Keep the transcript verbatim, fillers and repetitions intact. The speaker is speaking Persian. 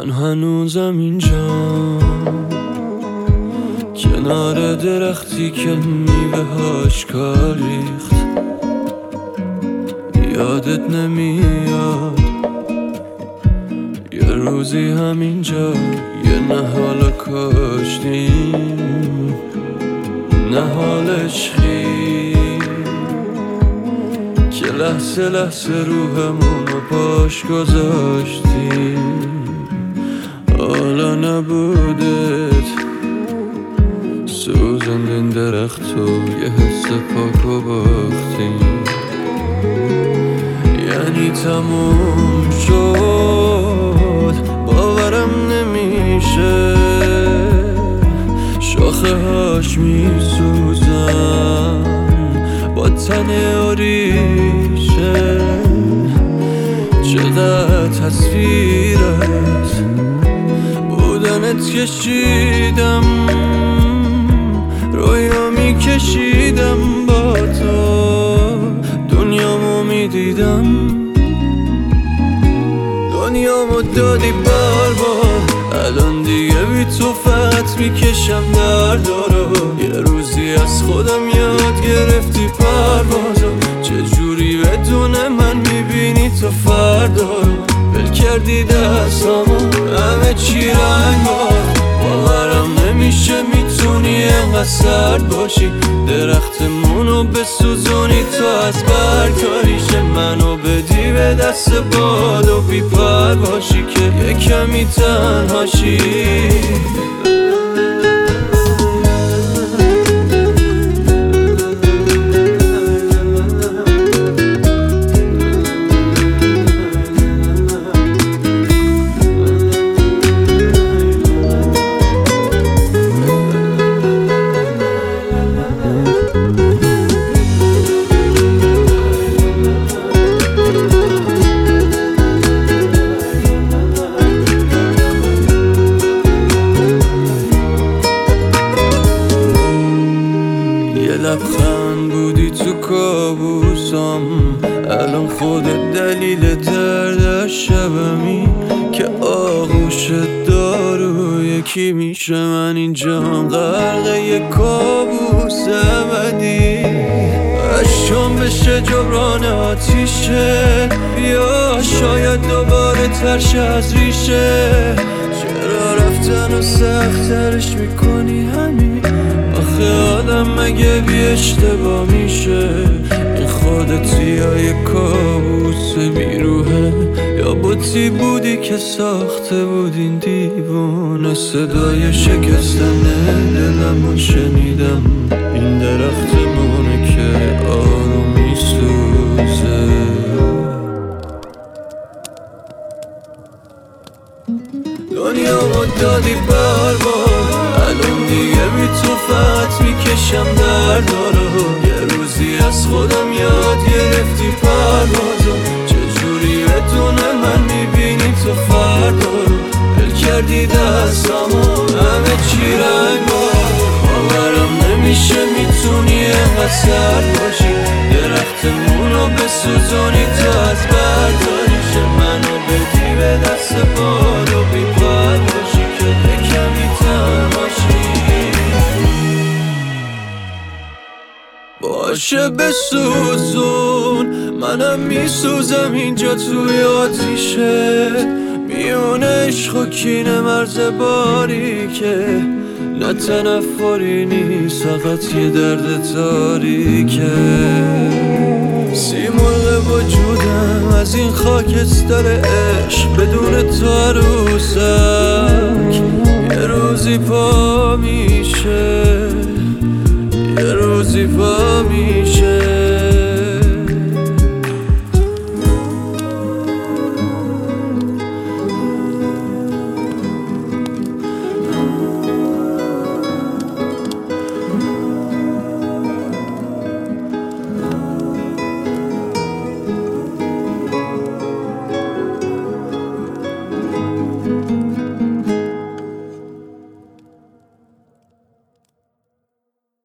من هنوزم اینجام، کنار درختی که میوه‌هاش کار ریخت. یادت نمیاد یه روزی همینجا یه نهال کاشتیم، نهال عشقی که لحظه لحظه روحمون رو پاش گذاشتیم. حالا نبودت سوزندین درخت و یه حس پاک و باختیم. یعنی تموم شد، باورم نمیشه، شاخه هاش میسوزن با تن آریشه. چقدر تصویرت بودنت کشیدم، رویا میکشیدم با تو، دنیامو میدیدم، دنیامو دادی بار بار. الان دیگه بی تو فقط میکشم دردارو. یه روزی از خودم یاد گرفتی پروازو، چجوری بدون من میبینی تو فردا رو. بل کردی دستامو همه چی رنگار، باورم نمیشه میتونی انقدر سرد باشی. درختمونو بسوزونی تو از برگاریشه، منو بدی به دست باد و بی پر باشی که یه کمی تنهاشی. لبخند بودی تو کابوسم، الان خودت دلیل درد شبمی که آغوش دارو یکی میشه. من اینجام غرق یک کابوس ابدی، اشکام بشه جبران آتیشه. بیا شاید دوباره ترش از ریشه، چرا رفتن و سخت ترش میکنی همین؟ آخه آدم مگه بی اشتباه میشه؟ این خودتی یا یه کابوس بیروحه، یا بوتی بودی که ساخته بود این دیوانه. صدای شکستن دلمو شنیدم، این درختمونه که آروم میسوزه. دنیامو دادی بار بار، الان دیگه بی تو فقط میکشم دردارو. یه روزی از خودم یاد گرفتی پروازو، چجوری بدون من میبینی تو فردا رو. بل کردی دستامو همه چی رنگار، باورم نمیشه میتونی انقدر سرد باشی. درختمونو بسوزونی تو از برداریشه، منو بدی به دست باد و بی پر باشی که کمی تنهاشی. باشه بسوزون، منم میسوزم اینجا توی آتیشه. میونه عشق و کینه مرز باریکه، نه تنفری نیست فقط یه درد تاریکه. سیمرغ وجودم از این خاکستر عشق، بدون تو عروسک یه روزی پا میشه، یه روزی پا میشه.